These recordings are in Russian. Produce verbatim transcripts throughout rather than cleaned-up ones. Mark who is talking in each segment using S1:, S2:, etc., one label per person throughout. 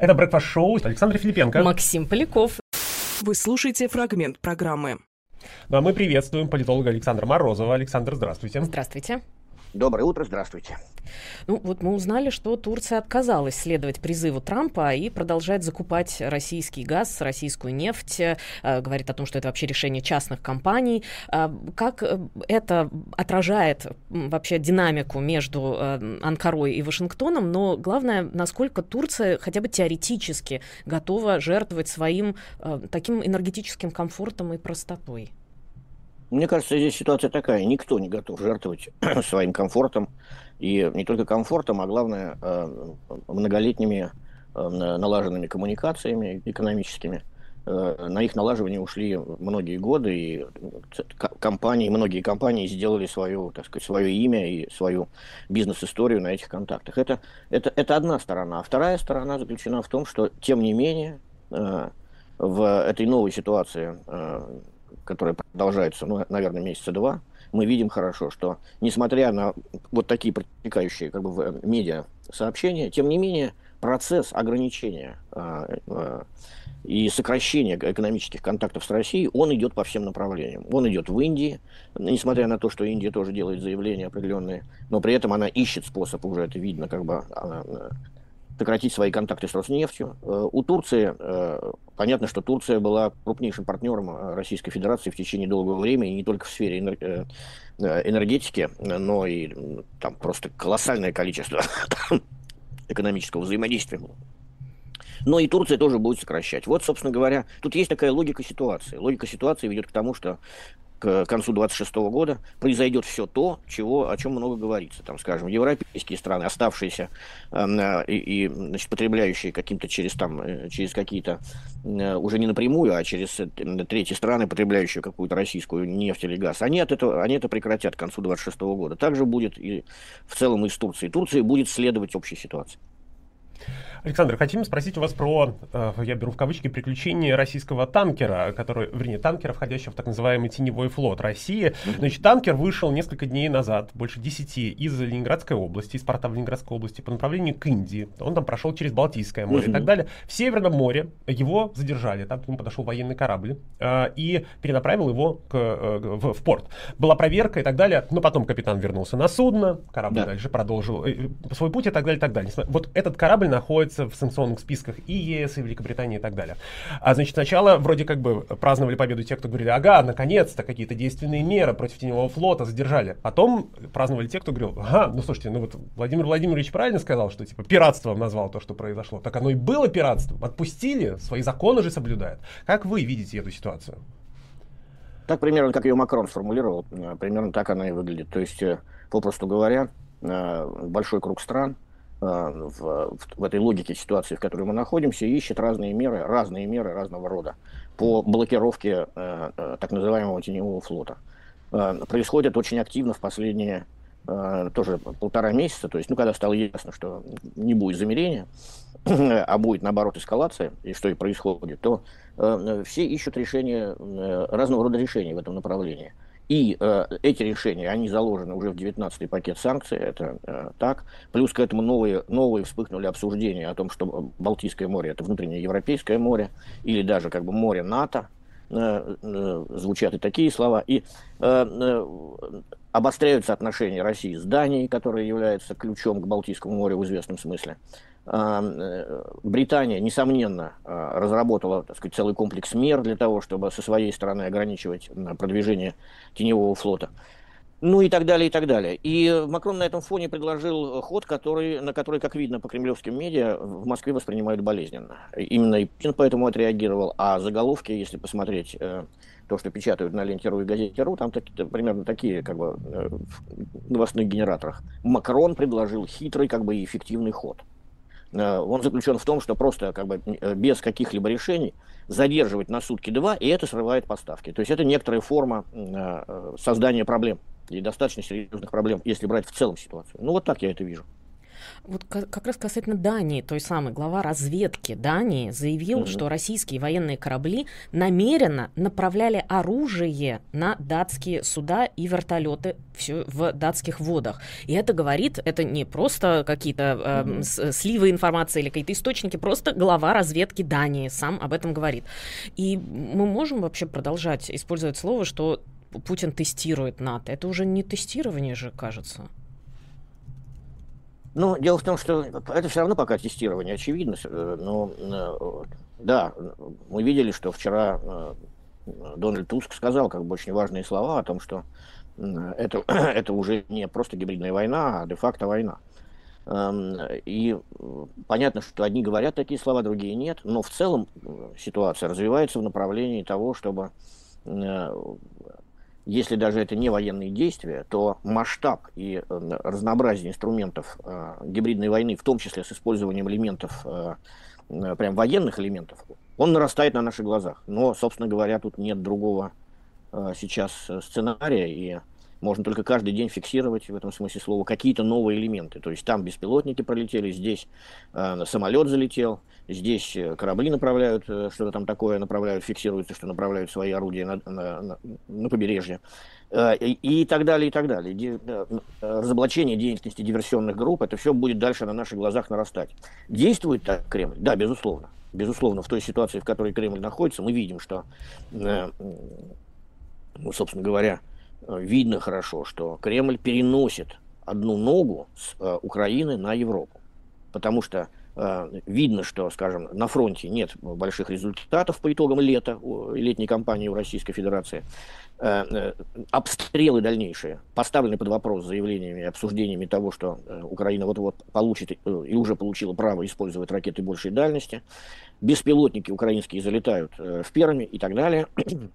S1: Это Breakfast-шоу. Александр Филипенко.
S2: Максим Поляков.
S3: Вы слушаете фрагмент программы.
S1: Ну а мы приветствуем политолога Александра Морозова. Александр, здравствуйте.
S2: Здравствуйте.
S4: Доброе утро, здравствуйте.
S2: Ну вот мы узнали, что Турция отказалась следовать призыву Трампа и продолжает закупать российский газ, российскую нефть. Э, говорит о том, что это вообще решение частных компаний. Э, как это отражает вообще динамику между э, Анкарой и Вашингтоном? Но главное, насколько Турция хотя бы теоретически готова жертвовать своим э, таким энергетическим комфортом и простотой?
S4: Мне кажется, здесь ситуация такая. Никто не готов жертвовать своим комфортом. И не только комфортом, а главное, многолетними налаженными коммуникациями экономическими. На их налаживание ушли многие годы, и компании, многие компании сделали свое, так сказать, свое имя и свою бизнес-историю на этих контактах. Это, это, это одна сторона. А вторая сторона заключена в том, что, тем не менее, в этой новой ситуации, которая продолжается, ну, наверное, месяца два, мы видим хорошо, что, несмотря на вот такие протекающие как бы в медиа сообщения, тем не менее, процесс ограничения э, э, и сокращения экономических контактов с Россией, он идет по всем направлениям. Он идет в Индии, несмотря на то, что Индия тоже делает заявления определенные, но при этом она ищет способ, уже это видно, как бы э, сократить свои контакты с Роснефтью. У Турции, понятно, что Турция была крупнейшим партнером Российской Федерации в течение долгого времени, и не только в сфере энергетики, но и там просто колоссальное количество экономического взаимодействия. Но и Турция тоже будет сокращать. Вот, собственно говоря, тут есть такая логика ситуации. Логика ситуации ведет к тому, что к концу двадцать шестого года произойдет все то, чего, о чем много говорится. Там, скажем, европейские страны, оставшиеся э, и, и значит, потребляющие каким-то через, там, через какие-то, э, уже не напрямую, а через э, третьи страны, потребляющие какую-то российскую нефть или газ, они, от этого, они это прекратят к концу двадцать шестого года. Также будет и в целом и с Турцией. Турция будет следовать общей ситуации.
S1: Александр, хотим спросить у вас про, я беру в кавычки, приключения российского танкера, который, вернее, танкера, входящего в так называемый теневой флот России. Значит, танкер вышел несколько дней назад, больше десяти, из Ленинградской области, из порта в Ленинградской области по направлению к Индии. Он там прошел через Балтийское море и так далее. В Северном море его задержали, там к нему подошел военный корабль э, и перенаправил его к, э, в, в порт. Была проверка и так далее, но потом капитан вернулся на судно, корабль да. дальше продолжил э, свой путь и так далее, и так далее. Вот этот корабль находится в санкционных списках и ЕС, и Великобритании, и так далее. А значит, сначала вроде как бы праздновали победу те, кто говорили, ага, наконец-то какие-то действенные меры против теневого флота задержали. Потом праздновали те, кто говорил, ага, ну слушайте, ну вот Владимир Владимирович правильно сказал, что типа пиратством назвал то, что произошло. Так оно и было пиратством. Отпустили, свои законы же соблюдают. Как вы видите эту ситуацию?
S4: Так примерно, как ее Макрон сформулировал, примерно так она и выглядит. То есть, попросту говоря, большой круг стран В, в, в этой логике ситуации, в которой мы находимся, ищет разные меры, разные меры разного рода по блокировке э, э, так называемого теневого флота. Э, происходит очень активно в последние э, тоже полтора месяца, то есть, ну, когда стало ясно, что не будет замерения, а будет, наоборот, эскалация, и что и происходит, то э, все ищут решения, э, разного рода решения в этом направлении. И э, эти решения, они заложены уже в девятнадцатый пакет санкций, это э, так. Плюс к этому новые, новые вспыхнули обсуждения о том, что Балтийское море — это внутреннее европейское море, или даже как бы море НАТО, э, э, звучат и такие слова. И э, э, обостряются отношения России с Данией, которая является ключом к Балтийскому морю в известном смысле. Британия, несомненно, разработала, так сказать, целый комплекс мер для того, чтобы со своей стороны ограничивать продвижение теневого флота. Ну и так далее, и так далее. И Макрон на этом фоне предложил ход, который, на который, как видно по кремлевским медиа, в Москве воспринимают болезненно. Именно и Путин поэтому отреагировал. А заголовки, если посмотреть то, что печатают на ленте.ру и газете.ру, там так, примерно такие, как бы, в новостных генераторах. Макрон предложил хитрый, как бы, и эффективный ход. Он заключен в том, что просто как бы без каких-либо решений задерживать на сутки-два, и это срывает поставки. То есть это некоторая форма создания проблем, и достаточно серьезных проблем, если брать в целом ситуацию. Ну вот так я это вижу.
S2: Вот как раз касательно Дании, той самой, глава разведки Дании заявил, mm-hmm. что российские военные корабли намеренно направляли оружие на датские суда и вертолеты в датских водах. И это говорит, это не просто какие-то э, mm-hmm. сливы информации или какие-то источники, просто глава разведки Дании сам об этом говорит. И мы можем вообще продолжать использовать слово, что Путин тестирует НАТО. Это уже не тестирование же, кажется.
S4: Ну, дело в том, что это все равно пока тестирование, очевидно. Но, да, мы видели, что вчера Дональд Туск сказал как бы очень важные слова о том, что это, это уже не просто гибридная война, а де-факто война. И понятно, что одни говорят такие слова, другие нет, но в целом ситуация развивается в направлении того, чтобы, если даже это не военные действия, то масштаб и разнообразие инструментов гибридной войны, в том числе с использованием элементов, прям военных элементов, он нарастает на наших глазах. Но, собственно говоря, тут нет другого сейчас сценария, и можно только каждый день фиксировать, в этом смысле слова, какие-то новые элементы. То есть там беспилотники пролетели, здесь э, самолет залетел, здесь корабли направляют, э, что-то там такое направляют, фиксируется, что направляют свои орудия на, на, на, на побережье. Э, и, и так далее, и так далее. Ди, э, разоблачение деятельности диверсионных групп, это все будет дальше на наших глазах нарастать. Действует так Кремль? Да, безусловно. Безусловно, в той ситуации, в которой Кремль находится, мы видим, что, э, ну, собственно говоря, видно хорошо, что Кремль переносит одну ногу с э, Украины на Европу. Потому что э, видно, что, скажем, на фронте нет больших результатов по итогам лета, летней кампании у Российской Федерации. Э, э, обстрелы дальнейшие поставлены под вопрос заявлениями и обсуждениями того, что э, Украина вот-вот получит э, и уже получила право использовать ракеты большей дальности. Беспилотники украинские залетают э, в Перми и так далее.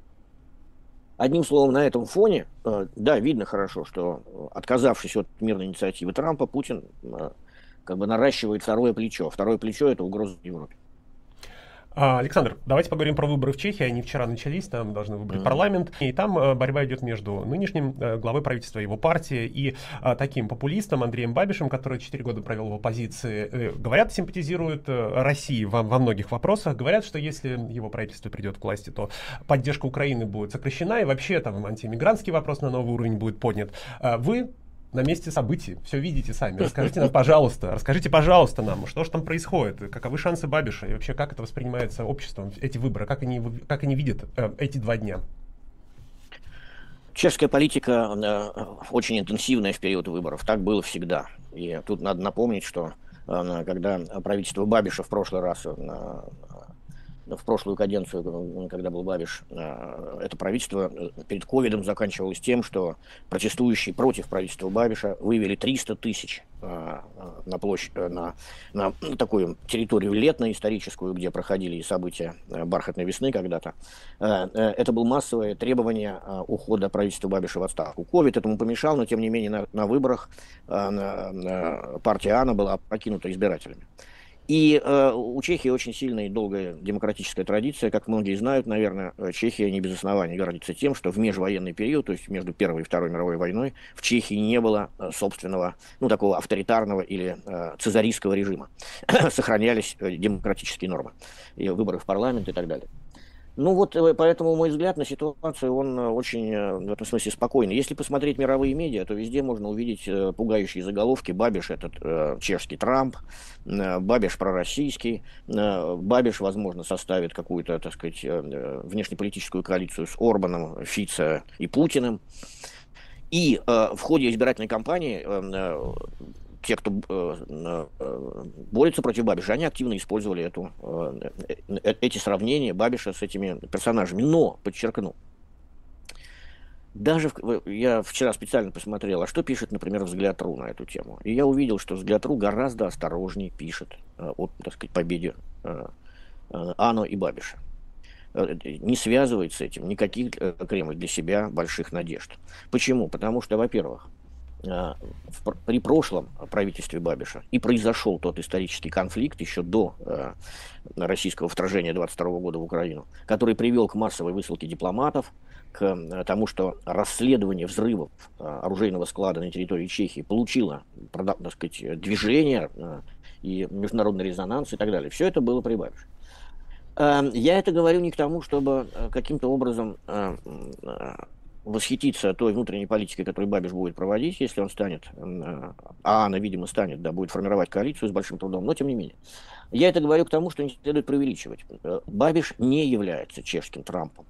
S4: Одним словом, на этом фоне, да, видно хорошо, что, отказавшись от мирной инициативы Трампа, Путин как бы наращивает второе плечо. Второе плечо – это угроза Европе.
S1: Александр, давайте поговорим про выборы в Чехии. Они вчера начались, там должны выбрать mm-hmm. парламент. И там э, борьба идет между нынешним э, главой правительства, его партии, и э, таким популистом Андреем Бабишем, который четыре года провел в оппозиции. Э, говорят, симпатизирует э, России во, во многих вопросах. Говорят, что если его правительство придет к власти, то поддержка Украины будет сокращена, и вообще там антииммигрантский вопрос на новый уровень будет поднят. Э, вы на месте событий, все видите сами. Расскажите нам, пожалуйста, расскажите, пожалуйста, нам, что же там происходит, каковы шансы Бабиша, и вообще, как это воспринимается обществом, эти выборы, как они, как они видят э, эти два дня?
S4: Чешская политика э, очень интенсивная в период выборов, так было всегда. И тут надо напомнить, что э, когда правительство Бабиша в прошлый раз, э, в прошлую каденцию, когда был Бабиш, это правительство перед ковидом заканчивалось тем, что протестующие против правительства Бабиша вывели триста тысяч на площадь, на, на такую территорию летную, историческую, где проходили события бархатной весны когда-то. Это было массовое требование ухода правительства Бабиша в отставку. Ковид этому помешал, но тем не менее на, на выборах партия АНА была покинута избирателями. И э, у Чехии очень сильная и долгая демократическая традиция. Как многие знают, наверное, Чехия не без оснований гордится тем, что в межвоенный период, то есть между Первой и Второй мировой войной, в Чехии не было собственного, ну, такого авторитарного или э, цезаристского режима. Сохранялись демократические нормы, и выборы в парламент и так далее. Ну вот, поэтому мой взгляд на ситуацию, он очень в этом смысле спокойный. Если посмотреть мировые медиа, то везде можно увидеть пугающие заголовки. Бабиш — этот э, чешский Трамп, э, Бабиш пророссийский, э, Бабиш, возможно, составит какую-то, так сказать, э, внешнеполитическую коалицию с Орбаном, Фице и Путиным. И э, в ходе избирательной кампании э, те, кто э, э, борется против Бабиша, они активно использовали эту, э, э, эти сравнения Бабиша с этими персонажами. Но, подчеркну, даже в, я вчера специально посмотрел, а что пишет, например, «Взгляд.ру» на эту тему. И я увидел, что «Взгляд.ру» гораздо осторожнее пишет э, о, так сказать, победе э, э, АНО и Бабиша. Не связывает с этим никаких э, Кремль для себя больших надежд. Почему? Потому что, во-первых, при прошлом правительстве Бабиша и произошел тот исторический конфликт еще до э, российского вторжения двадцать второго года в Украину, который привел к массовой высылке дипломатов, к тому, что расследование взрывов оружейного склада на территории Чехии получило, так сказать, движение и международный резонанс и так далее. Все это было при Бабише. Я это говорю не к тому, чтобы каким-то образом восхититься той внутренней политикой, которую Бабиш будет проводить, если он станет, а она, видимо, станет, да, будет формировать коалицию с большим трудом, но тем не менее. Я это говорю к тому, что не следует преувеличивать. Бабиш не является чешским Трампом.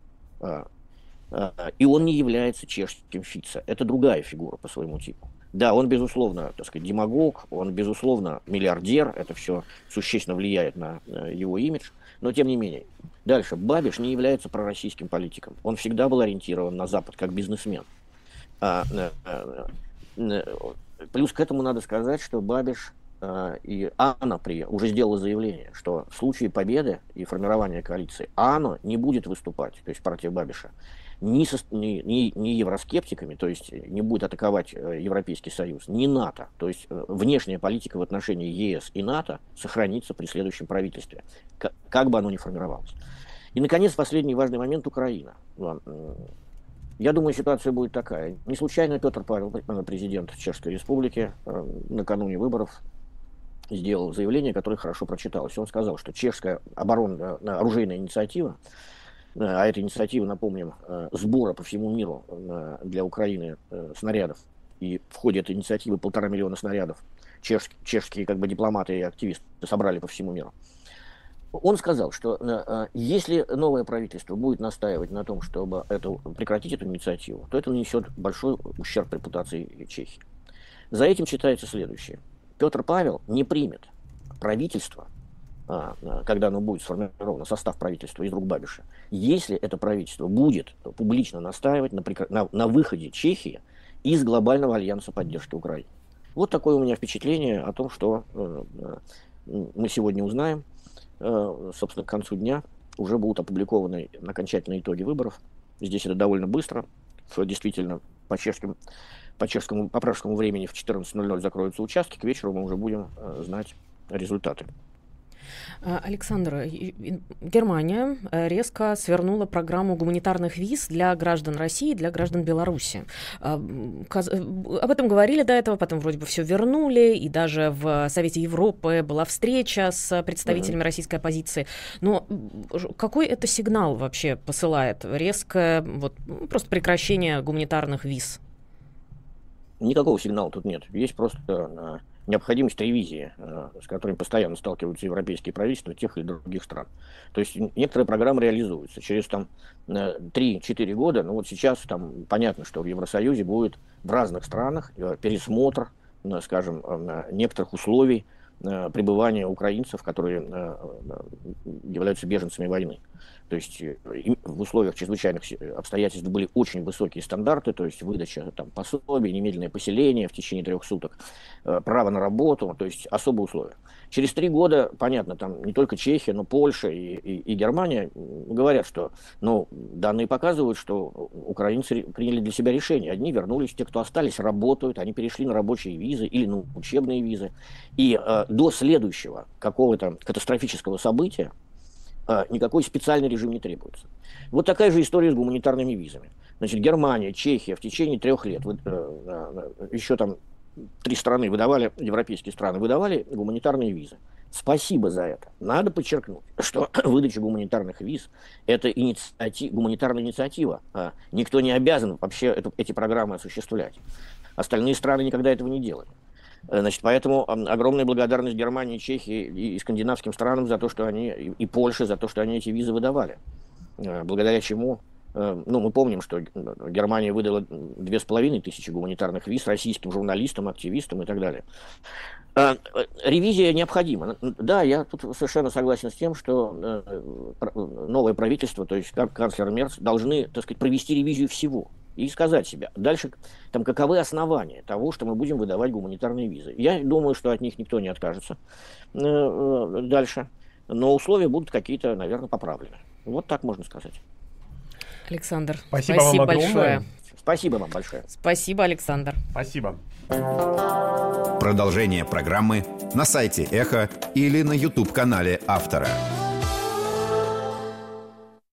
S4: И он не является чешским Фицо. Это другая фигура по своему типу. Да, он, безусловно, так сказать, демагог, он, безусловно, миллиардер, это все существенно влияет на его имидж, но тем не менее. Дальше. Бабиш не является пророссийским политиком. Он всегда был ориентирован на Запад, как бизнесмен. А, а, а, плюс к этому надо сказать, что Бабиш а, и АНО при, уже сделала заявление, что в случае победы и формирования коалиции АНО не будет выступать, то есть партия Бабиша, ни, со, ни, ни, ни евроскептиками, то есть не будет атаковать Европейский Союз, ни НАТО. То есть внешняя политика в отношении ЕС и НАТО сохранится при следующем правительстве, как, как бы оно ни формировалось. И, наконец, последний важный момент — Украина. Я думаю, ситуация будет такая. Не случайно Петр Павел, президент Чешской Республики, накануне выборов сделал заявление, которое хорошо прочиталось. Он сказал, что чешская оборонная оружейная инициатива, а эта инициатива, напомним, сбора по всему миру для Украины снарядов, и в ходе этой инициативы полтора миллиона снарядов чешские, чешские как бы дипломаты и активисты собрали по всему миру. Он сказал, что если новое правительство будет настаивать на том, чтобы это, прекратить эту инициативу, то это нанесет большой ущерб репутации Чехии. За этим читается следующее. Петр Павел не примет правительство, когда оно будет сформировано, состав правительства из рук Бабиша, если это правительство будет публично настаивать на, на, на выходе Чехии из глобального альянса поддержки Украины. Вот такое у меня впечатление о том, что э, мы сегодня узнаем. Э, собственно, к концу дня уже будут опубликованы окончательные итоги выборов. Здесь это довольно быстро. Действительно, по чешским, по чешскому, по пражскому времени в четырнадцать ноль ноль закроются участки. К вечеру мы уже будем э, знать результаты.
S2: Александр, Германия резко свернула программу гуманитарных виз для граждан России и для граждан Беларуси. Об этом говорили до этого, потом вроде бы все вернули, и даже в Совете Европы была встреча с представителями mm-hmm. российской оппозиции. Но какой это сигнал вообще посылает? Резкое вот, просто прекращение гуманитарных виз?
S4: Никакого сигнала тут нет. Есть просто необходимость ревизии, с которой постоянно сталкиваются европейские правительства тех или других стран. То есть некоторые программы реализуются. Через там три-четыре года, ну вот сейчас там понятно, что в Евросоюзе будет в разных странах пересмотр, скажем, некоторых условий пребывания украинцев, которые являются беженцами войны. То есть в условиях чрезвычайных обстоятельств были очень высокие стандарты, то есть выдача там, пособий, немедленное поселение в течение трех суток, право на работу, то есть особые условия. Через три года, понятно, там не только Чехия, но Польша и, и, и Германия говорят, что ну, данные показывают, что украинцы приняли для себя решение. Одни вернулись, те, кто остались, работают, они перешли на рабочие визы или на учебные визы. И э, до следующего какого-то катастрофического события никакой специальный режим не требуется. Вот такая же история с гуманитарными визами. Значит, Германия, Чехия в течение трех лет, еще там три страны выдавали, европейские страны выдавали гуманитарные визы. Спасибо за это. Надо подчеркнуть, что выдача гуманитарных виз – это инициатив, гуманитарная инициатива. Никто не обязан вообще эту, эти программы осуществлять. Остальные страны никогда этого не делали. Значит, поэтому огромная благодарность Германии, Чехии и, и скандинавским странам за то, что они, и, и Польше за то, что они эти визы выдавали. Благодаря чему, ну, мы помним, что Германия выдала две с половиной тысячи гуманитарных виз российским журналистам, активистам и так далее. Ревизия необходима. Да, я тут совершенно согласен с тем, что новое правительство, то есть канцлер Мерц, должны, так сказать, провести ревизию всего. И сказать себе, дальше, там, каковы основания того, что мы будем выдавать гуманитарные визы. Я думаю, что от них никто не откажется э, дальше, но условия будут какие-то, наверное, поправлены. Вот так можно сказать.
S2: Александр,
S1: спасибо,
S2: спасибо
S1: вам
S2: большое.
S4: Спасибо вам большое.
S2: Спасибо, Александр.
S1: Спасибо.
S5: Продолжение программы на сайте Эхо или на YouTube-канале автора.